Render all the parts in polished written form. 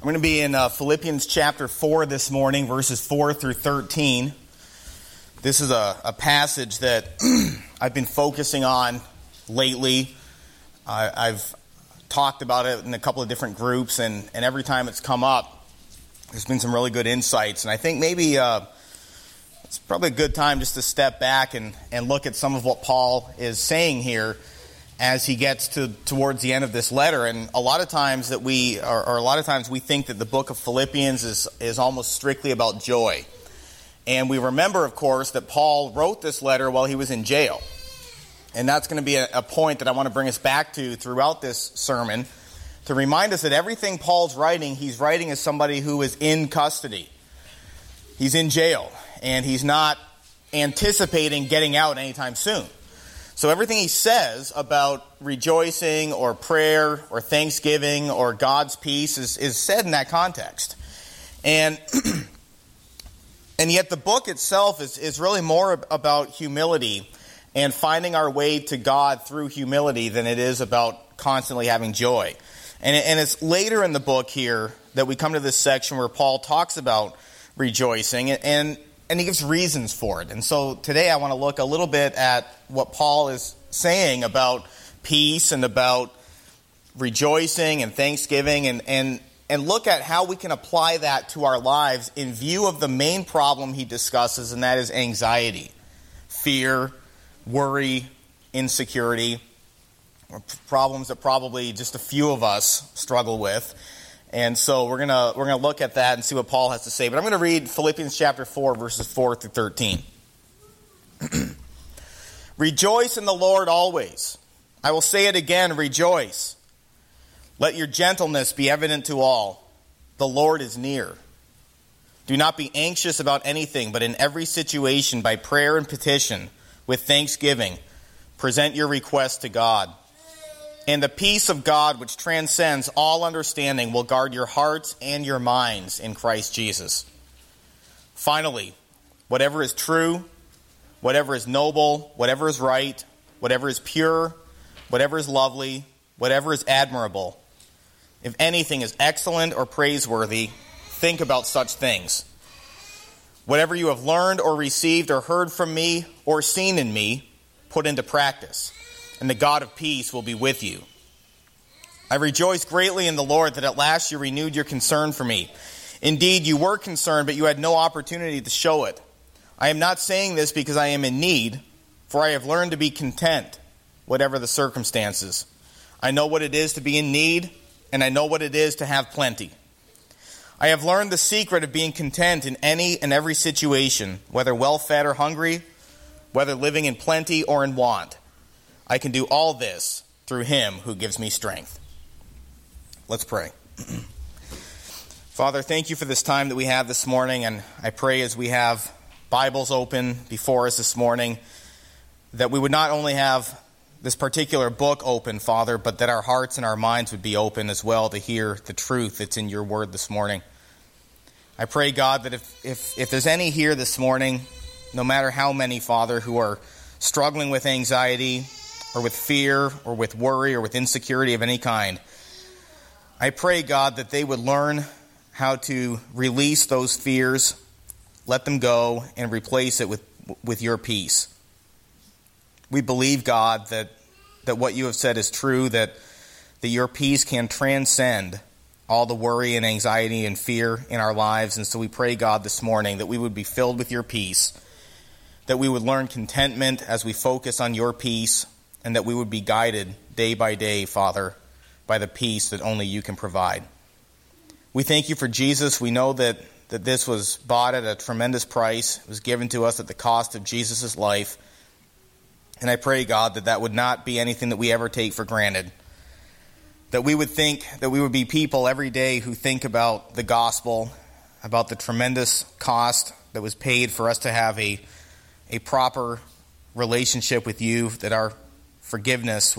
I'm going to be in Philippians chapter 4 this morning, verses 4 through 13. This is a passage that I've been focusing on lately. I've talked about it in a couple of different groups, and every time it's come up, there's been some really good insights. And I think maybe it's probably a good time just to step back and look at some of what Paul is saying here as he gets towards the end of this letter. And a lot of times we think that the book of Philippians is almost strictly about joy. And we remember, of course, that Paul wrote this letter while he was in jail. And that's going to be a point that I want to bring us back to throughout this sermon, to remind us that everything Paul's writing, he's writing as somebody who is in custody. He's in jail, and he's not anticipating getting out anytime soon. So everything he says about rejoicing or prayer or thanksgiving or God's peace is said in that context. And yet the book itself is really more about humility and finding our way to God through humility than it is about constantly having joy. And it's later in the book here that we come to this section where Paul talks about rejoicing and he gives reasons for it. And so today I want to look a little bit at what Paul is saying about peace and about rejoicing and thanksgiving and look at how we can apply that to our lives in view of the main problem he discusses, and that is anxiety, fear, worry, insecurity, or problems that probably just a few of us struggle with. And so we're gonna look at that and see what Paul has to say. But I'm going to read Philippians chapter 4, verses 4 through 13. Rejoice in the Lord always. I will say it again, rejoice. Let your gentleness be evident to all. The Lord is near. Do not be anxious about anything, but in every situation, by prayer and petition, with thanksgiving, present your requests to God. And the peace of God, which transcends all understanding, will guard your hearts and your minds in Christ Jesus. Finally, whatever is true, whatever is noble, whatever is right, whatever is pure, whatever is lovely, whatever is admirable, if anything is excellent or praiseworthy, think about such things. Whatever you have learned or received or heard from me or seen in me, put into practice, and the God of peace will be with you. I rejoice greatly in the Lord that at last you renewed your concern for me. Indeed, you were concerned, but you had no opportunity to show it. I am not saying this because I am in need, for I have learned to be content, whatever the circumstances. I know what it is to be in need, and I know what it is to have plenty. I have learned the secret of being content in any and every situation, whether well-fed or hungry, whether living in plenty or in want. I can do all this through him who gives me strength. Let's pray. Father, thank you for this time that we have this morning, and I pray as we have Bibles open before us this morning, that we would not only have this particular book open, Father, but that our hearts and our minds would be open as well to hear the truth that's in your word this morning. I pray, God, that if there's any here this morning, no matter how many, Father, who are struggling with anxiety or with fear or with worry or with insecurity of any kind, I pray, God, that they would learn how to release those fears, let them go, and replace it with your peace. We believe, God, that what you have said is true, that your peace can transcend all the worry and anxiety and fear in our lives. And so we pray, God, this morning that we would be filled with your peace, that we would learn contentment as we focus on your peace, and that we would be guided day by day, Father, by the peace that only you can provide. We thank you for Jesus. We know that this was bought at a tremendous price. It was given to us at the cost of Jesus' life. And I pray, God, that would not be anything that we ever take for granted. That we would be people every day who think about the gospel, about the tremendous cost that was paid for us to have a proper relationship with you, that our forgiveness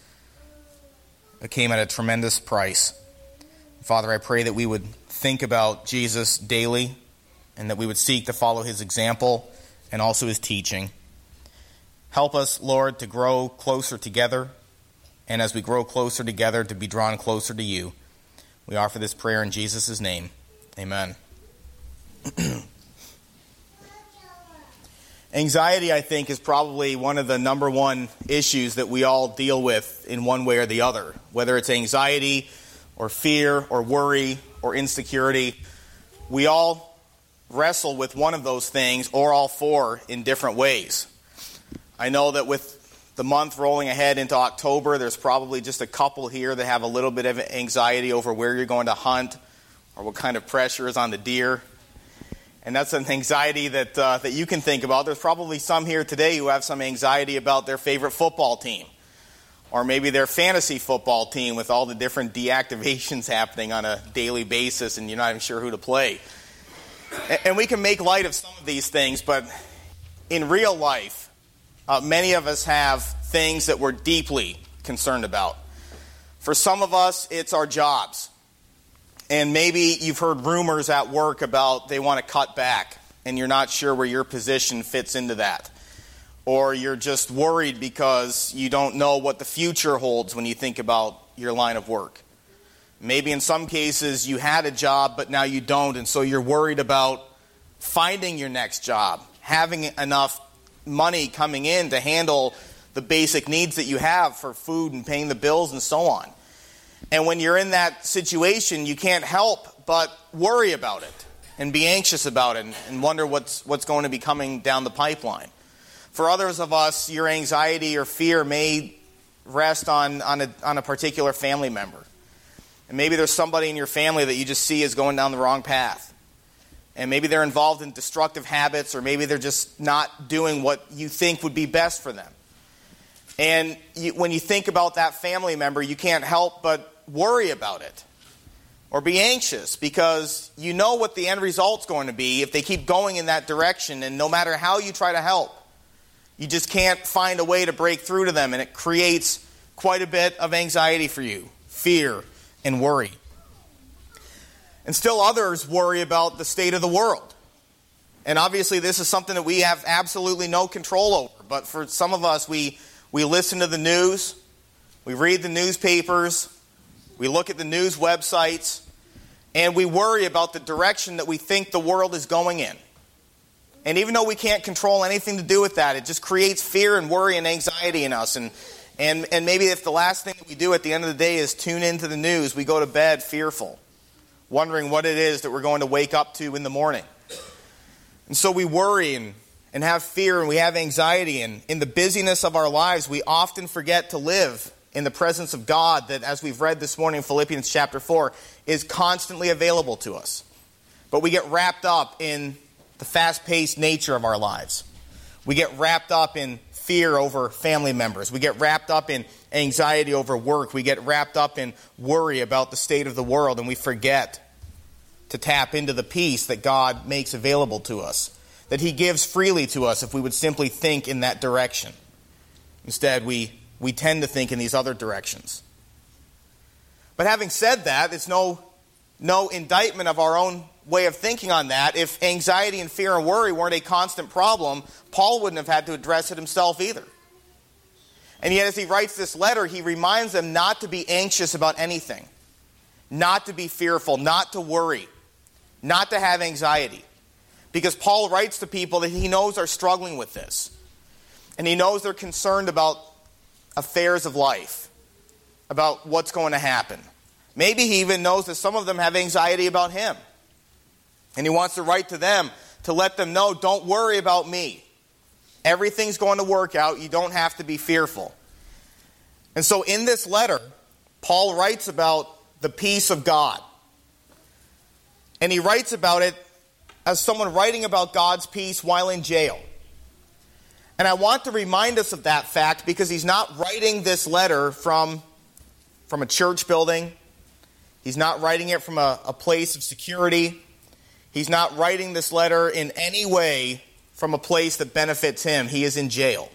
came at a tremendous price. Father, I pray that we would think about Jesus daily and that we would seek to follow his example and also his teaching. Help us, Lord, to grow closer together, and as we grow closer together, to be drawn closer to you. We offer this prayer in Jesus' name. Amen. Anxiety, I think, is probably one of the number one issues that we all deal with in one way or the other. Whether it's anxiety or fear or worry or insecurity, we all wrestle with one of those things or all four in different ways. I know that with the month rolling ahead into October, there's probably just a couple here that have a little bit of anxiety over where you're going to hunt or what kind of pressure is on the deer. And that's an anxiety that you can think about. There's probably some here today who have some anxiety about their favorite football team, or maybe their fantasy football team with all the different deactivations happening on a daily basis and you're not even sure who to play. And we can make light of some of these things, but in real life, many of us have things that we're deeply concerned about. For some of us, it's our jobs. And maybe you've heard rumors at work about they want to cut back, and you're not sure where your position fits into that. Or you're just worried because you don't know what the future holds when you think about your line of work. Maybe in some cases you had a job, but now you don't, and so you're worried about finding your next job, having enough money coming in to handle the basic needs that you have for food and paying the bills and so on. And when you're in that situation, you can't help but worry about it and be anxious about it and wonder what's going to be coming down the pipeline. For others of us, your anxiety or fear may rest on a particular family member. And maybe there's somebody in your family that you just see is going down the wrong path. And maybe they're involved in destructive habits, or maybe they're just not doing what you think would be best for them. And when you think about that family member, you can't help but worry about it or be anxious because you know what the end result's going to be if they keep going in that direction, and no matter how you try to help, you just can't find a way to break through to them, and it creates quite a bit of anxiety for you, fear and worry. And still others worry about the state of the world. And obviously this is something that we have absolutely no control over, but for some of us, we listen to the news, we read the newspapers, we look at the news websites, and we worry about the direction that we think the world is going in. And even though we can't control anything to do with that, it just creates fear and worry and anxiety in us. And maybe if the last thing that we do at the end of the day is tune into the news, we go to bed fearful, wondering what it is that we're going to wake up to in the morning. And so we worry and have fear and we have anxiety. And in the busyness of our lives, we often forget to live in the presence of God that, as we've read this morning in Philippians chapter 4, is constantly available to us. But we get wrapped up in the fast-paced nature of our lives. We get wrapped up in fear over family members. We get wrapped up in anxiety over work. We get wrapped up in worry about the state of the world, and we forget to tap into the peace that God makes available to us, that He gives freely to us if we would simply think in that direction. Instead, we tend to think in these other directions. But having said that, it's no indictment of our own way of thinking on that. If anxiety and fear and worry weren't a constant problem, Paul wouldn't have had to address it himself either. And yet as he writes this letter, he reminds them not to be anxious about anything, not to be fearful, not to worry, not to have anxiety. Because Paul writes to people that he knows are struggling with this. And he knows they're concerned about affairs of life, about what's going to happen. Maybe he even knows that some of them have anxiety about him. And he wants to write to them to let them know, don't worry about me. Everything's going to work out. You don't have to be fearful. And so in this letter, Paul writes about the peace of God. And he writes about it as someone writing about God's peace while in jail. And I want to remind us of that fact because he's not writing this letter from a church building. He's not writing it from a place of security. He's not writing this letter in any way from a place that benefits him. He is in jail.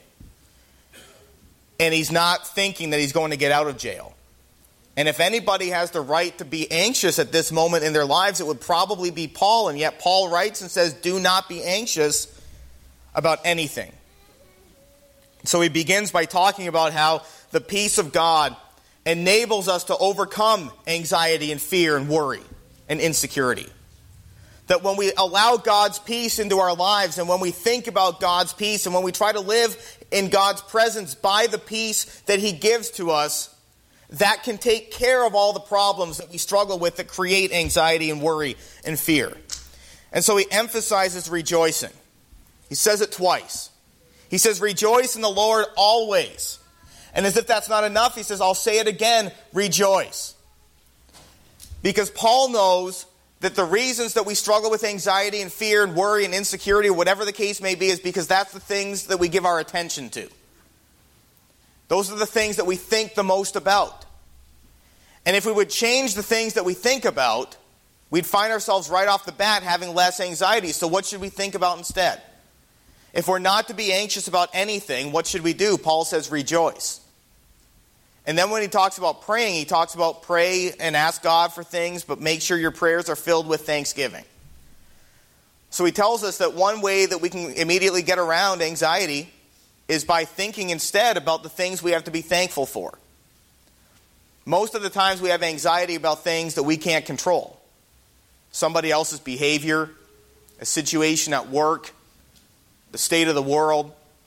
And he's not thinking that he's going to get out of jail. And if anybody has the right to be anxious at this moment in their lives, it would probably be Paul. And yet Paul writes and says, do not be anxious about anything. So he begins by talking about how the peace of God enables us to overcome anxiety and fear and worry and insecurity. That when we allow God's peace into our lives, and when we think about God's peace, and when we try to live in God's presence by the peace that He gives to us, that can take care of all the problems that we struggle with that create anxiety and worry and fear. And so he emphasizes rejoicing. He says it twice. He says, rejoice in the Lord always. And as if that's not enough, he says, I'll say it again, rejoice. Because Paul knows that the reasons that we struggle with anxiety and fear and worry and insecurity, or whatever the case may be, is because that's the things that we give our attention to. Those are the things that we think the most about. And if we would change the things that we think about, we'd find ourselves right off the bat having less anxiety. So what should we think about instead? If we're not to be anxious about anything, what should we do? Paul says rejoice. And then when he talks about praying, he talks about pray and ask God for things, but make sure your prayers are filled with thanksgiving. So he tells us that one way that we can immediately get around anxiety is by thinking instead about the things we have to be thankful for. Most of the times we have anxiety about things that we can't control. Somebody else's behavior, a situation at work, the state of the world.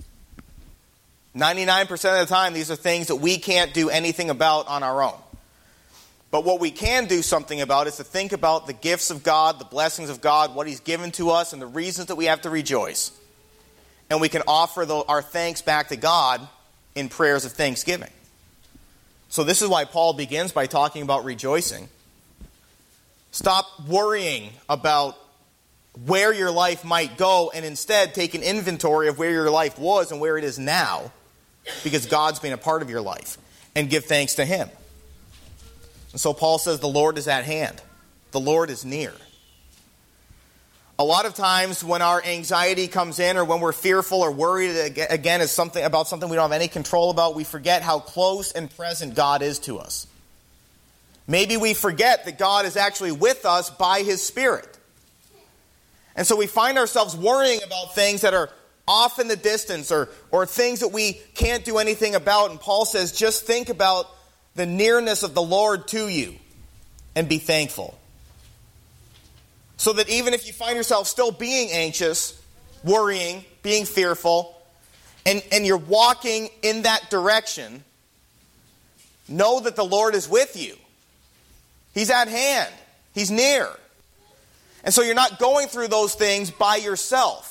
99% of the time, these are things that we can't do anything about on our own. But what we can do something about is to think about the gifts of God, the blessings of God, what He's given to us, and the reasons that we have to rejoice. And we can offer our thanks back to God in prayers of thanksgiving. So this is why Paul begins by talking about rejoicing. Stop worrying about where your life might go, and instead take an inventory of where your life was and where it is now, because God's been a part of your life, and give thanks to Him. And so Paul says the Lord is at hand. The Lord is near. A lot of times when our anxiety comes in, or when we're fearful or worried again is about something we don't have any control about, we forget how close and present God is to us. Maybe we forget that God is actually with us by His Spirit. And so we find ourselves worrying about things that are off in the distance, or things that we can't do anything about. And Paul says, just think about the nearness of the Lord to you and be thankful. So that even if you find yourself still being anxious, worrying, being fearful, and you're walking in that direction, know that the Lord is with you. He's at hand. He's near. And so you're not going through those things by yourself.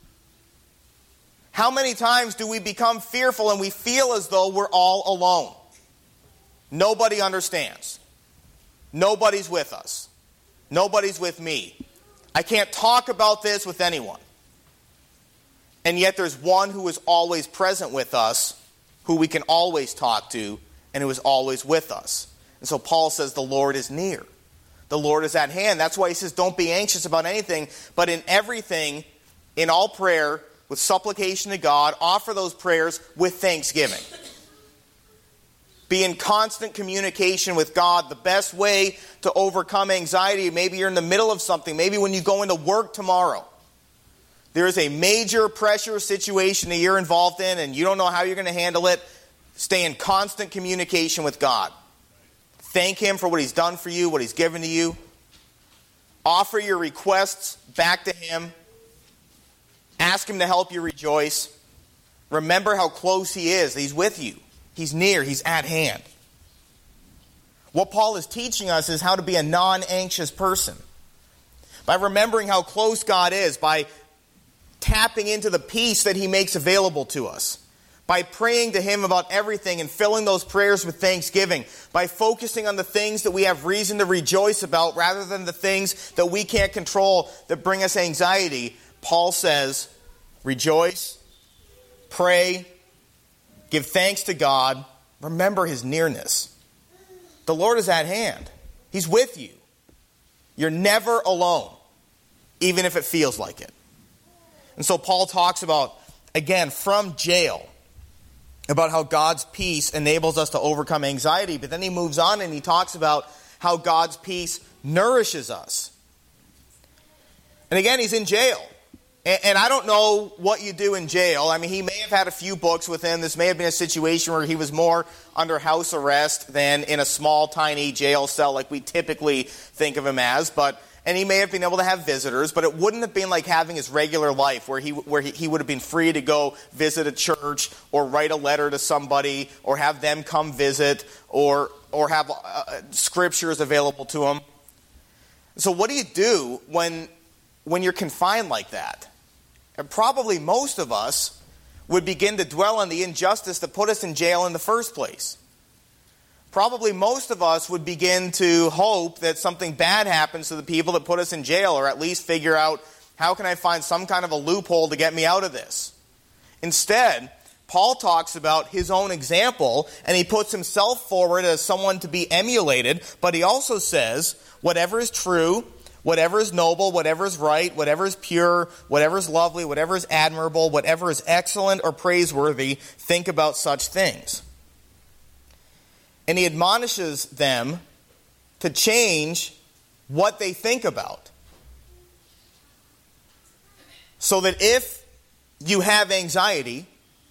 How many times do we become fearful and we feel as though we're all alone? Nobody understands. Nobody's with us. Nobody's with me. I can't talk about this with anyone. And yet there's one who is always present with us, who we can always talk to, and who is always with us. And so Paul says the Lord is near. The Lord is at hand. That's why he says don't be anxious about anything, but in everything, in all prayer, with supplication to God, offer those prayers with thanksgiving. Be in constant communication with God. The best way to overcome anxiety, maybe you're in the middle of something, maybe when you go into work tomorrow, there is a major pressure situation that you're involved in and you don't know how you're going to handle it. Stay in constant communication with God. Thank Him for what He's done for you, what He's given to you. Offer your requests back to Him. Ask Him to help you rejoice. Remember how close He is. He's with you. He's near. He's at hand. What Paul is teaching us is how to be a non-anxious person. By remembering how close God is, by tapping into the peace that He makes available to us, by praying to Him about everything and filling those prayers with thanksgiving, by focusing on the things that we have reason to rejoice about rather than the things that we can't control that bring us anxiety, Paul says, rejoice, pray, give thanks to God, remember His nearness. The Lord is at hand. He's with you. You're never alone, even if it feels like it. And so Paul talks about, again, from jail, about how God's peace enables us to overcome anxiety, but then he moves on and he talks about how God's peace nourishes us. And again, he's in jail. And I don't know what you do in jail. I mean, he may have had a few books with him. This may have been a situation where he was more under house arrest than in a small, tiny jail cell like we typically think of him as. And he may have been able to have visitors, but it wouldn't have been like having his regular life where he would have been free to go visit a church or write a letter to somebody or have them come visit or have scriptures available to him. So what do you do when you're confined like that? And probably most of us would begin to dwell on the injustice that put us in jail in the first place. Probably most of us would begin to hope that something bad happens to the people that put us in jail, or at least figure out, how can I find some kind of a loophole to get me out of this? Instead, Paul talks about his own example, and he puts himself forward as someone to be emulated, but he also says, whatever is true, whatever is noble, whatever is right, whatever is pure, whatever is lovely, whatever is admirable, whatever is excellent or praiseworthy, think about such things. And he admonishes them to change what they think about. So that if you have anxiety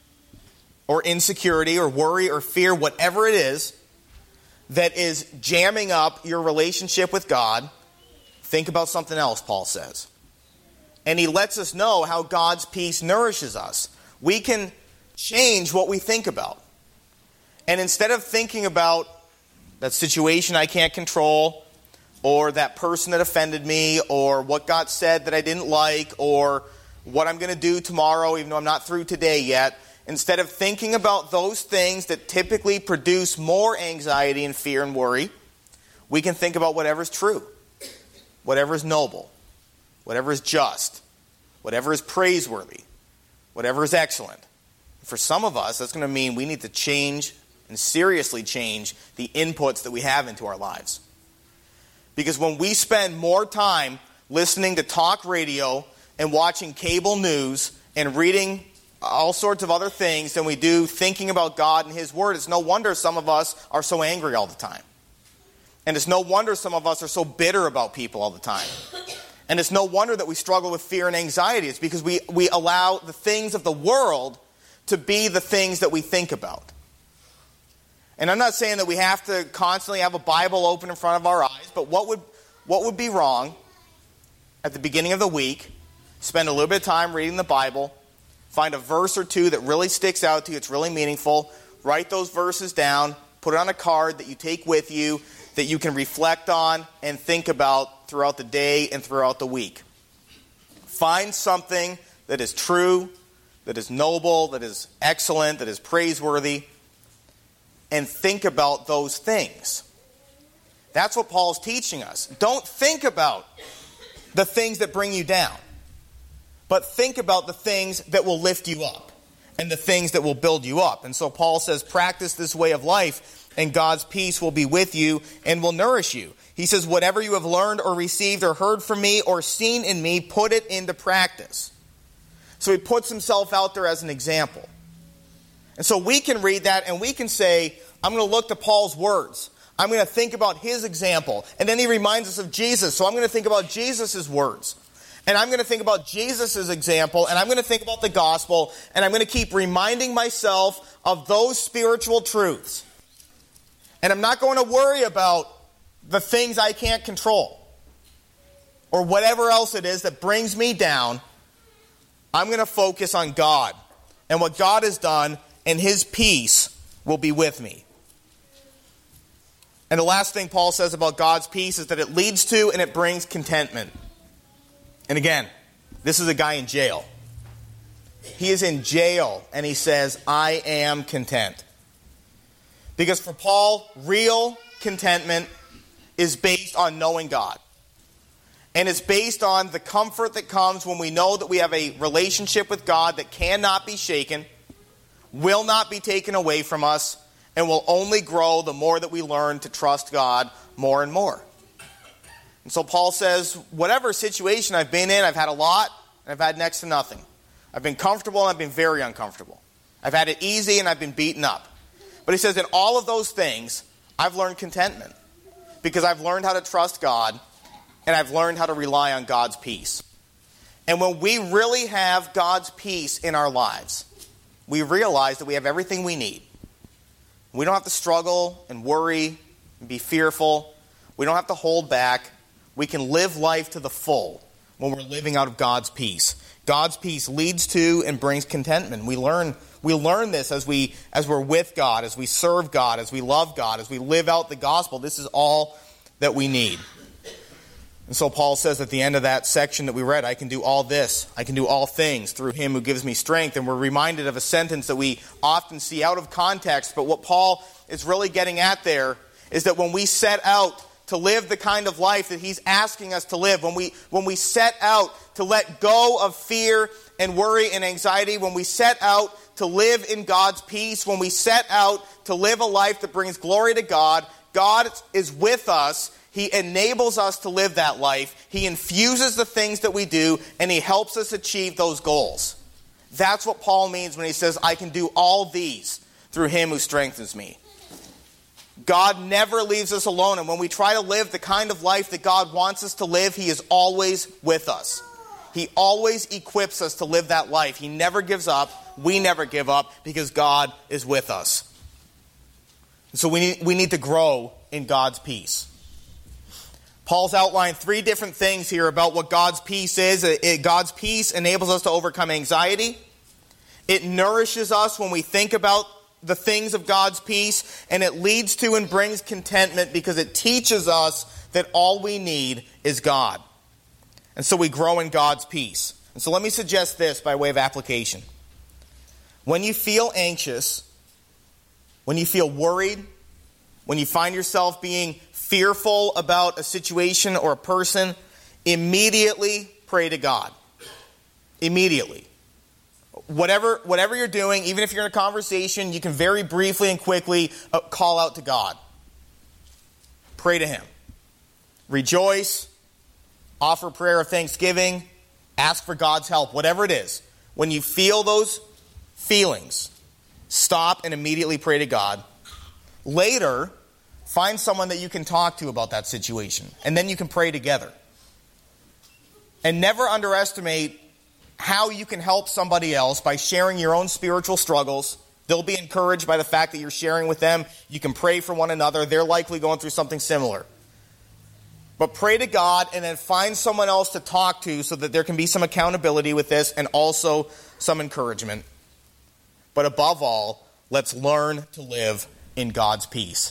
or insecurity or worry or fear, whatever it is that is jamming up your relationship with God, think about something else, Paul says. And he lets us know how God's peace nourishes us. We can change what we think about. And instead of thinking about that situation I can't control, or that person that offended me, or what God said that I didn't like, or what I'm going to do tomorrow even though I'm not through today yet, instead of thinking about those things that typically produce more anxiety and fear and worry, we can think about whatever's true, whatever is noble, whatever is just, whatever is praiseworthy, whatever is excellent. For some of us, that's going to mean we need to change and seriously change the inputs that we have into our lives. Because when we spend more time listening to talk radio and watching cable news and reading all sorts of other things than we do thinking about God and His Word, it's no wonder some of us are so angry all the time. And it's no wonder some of us are so bitter about people all the time. And it's no wonder that we struggle with fear and anxiety. It's because we allow the things of the world to be the things that we think about. And I'm not saying that we have to constantly have a Bible open in front of our eyes, but what would be wrong at the beginning of the week, spend a little bit of time reading the Bible, find a verse or two that really sticks out to you, it's really meaningful, write those verses down, put it on a card that you take with you, that you can reflect on and think about throughout the day and throughout the week. Find something that is true, that is noble, that is excellent, that is praiseworthy, and think about those things. That's what Paul's teaching us. Don't think about the things that bring you down, but think about the things that will lift you up and the things that will build you up. And so Paul says, practice this way of life, and God's peace will be with you and will nourish you. He says, whatever you have learned or received or heard from me or seen in me, put it into practice. So he puts himself out there as an example. And so we can read that and we can say, I'm going to look to Paul's words. I'm going to think about his example. And then he reminds us of Jesus. So I'm going to think about Jesus' words. And I'm going to think about Jesus' example. And I'm going to think about the gospel. And I'm going to keep reminding myself of those spiritual truths. And I'm not going to worry about the things I can't control, or whatever else it is that brings me down. I'm going to focus on God and what God has done, and His peace will be with me. And the last thing Paul says about God's peace is that it leads to and it brings contentment. And again, this is a guy in jail. He is in jail and he says, I am content. Because for Paul, real contentment is based on knowing God. And it's based on the comfort that comes when we know that we have a relationship with God that cannot be shaken, will not be taken away from us, and will only grow the more that we learn to trust God more and more. And so Paul says, whatever situation I've been in, I've had a lot and I've had next to nothing. I've been comfortable and I've been very uncomfortable. I've had it easy and I've been beaten up. But he says, in all of those things, I've learned contentment. Because I've learned how to trust God, and I've learned how to rely on God's peace. And when we really have God's peace in our lives, we realize that we have everything we need. We don't have to struggle and worry and be fearful. We don't have to hold back. We can live life to the full when we're living out of God's peace. God's peace leads to and brings contentment. We learn this as we're with God, as we serve God, as we love God, as we live out the gospel. This is all that we need. And so Paul says at the end of that section that we read, I can do all this. I can do all things through him who gives me strength. And we're reminded of a sentence that we often see out of context. But what Paul is really getting at there is that when we set out to live the kind of life that he's asking us to live, when we set out to let go of fear and worry and anxiety, when we set out to live in God's peace, when we set out to live a life that brings glory to God, God is with us. He enables us to live that life. He infuses the things that we do, and he helps us achieve those goals. That's what Paul means when he says, I can do all these through him who strengthens me. God never leaves us alone, and when we try to live the kind of life that God wants us to live, he is always with us. He always equips us to live that life. He never gives up. We never give up because God is with us. So we need to grow in God's peace. Paul's outlined 3 different things here about what God's peace is. God's peace enables us to overcome anxiety. It nourishes us when we think about the things of God's peace. And it leads to and brings contentment because it teaches us that all we need is God. And so we grow in God's peace. And so let me suggest this by way of application. When you feel anxious, when you feel worried, when you find yourself being fearful about a situation or a person, immediately pray to God. Immediately. Whatever you're doing, even if you're in a conversation, you can very briefly and quickly call out to God. Pray to him. Rejoice. Offer prayer of thanksgiving. Ask for God's help. Whatever it is. When you feel those feelings, stop and immediately pray to God. Later, find someone that you can talk to about that situation. And then you can pray together. And never underestimate how you can help somebody else by sharing your own spiritual struggles. They'll be encouraged by the fact that you're sharing with them. You can pray for one another. They're likely going through something similar. But pray to God and then find someone else to talk to so that there can be some accountability with this and also some encouragement. But above all, let's learn to live in God's peace.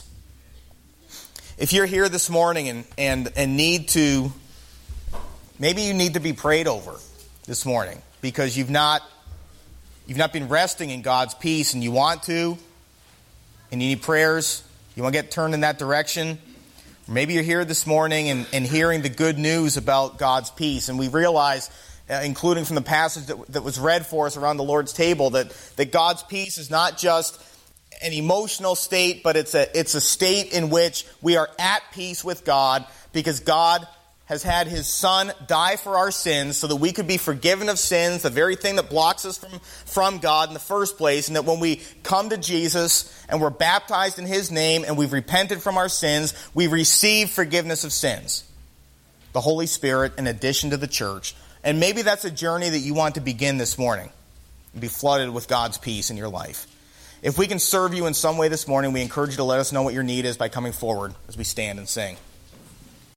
If you're here this morning and need to, maybe you need to be prayed over this morning because you've not been resting in God's peace and you want to, and you need prayers, you want to get turned in that direction. Maybe you're here this morning and hearing the good news about God's peace, and we realize, including from the passage that was read for us around the Lord's table, that God's peace is not just an emotional state, but it's a state in which we are at peace with God because God has had his Son die for our sins so that we could be forgiven of sins, the very thing that blocks us from God in the first place, and that when we come to Jesus and we're baptized in his name and we've repented from our sins, we receive forgiveness of sins. The Holy Spirit in addition to the church. And maybe that's a journey that you want to begin this morning and be flooded with God's peace in your life. If we can serve you in some way this morning, we encourage you to let us know what your need is by coming forward as we stand and sing.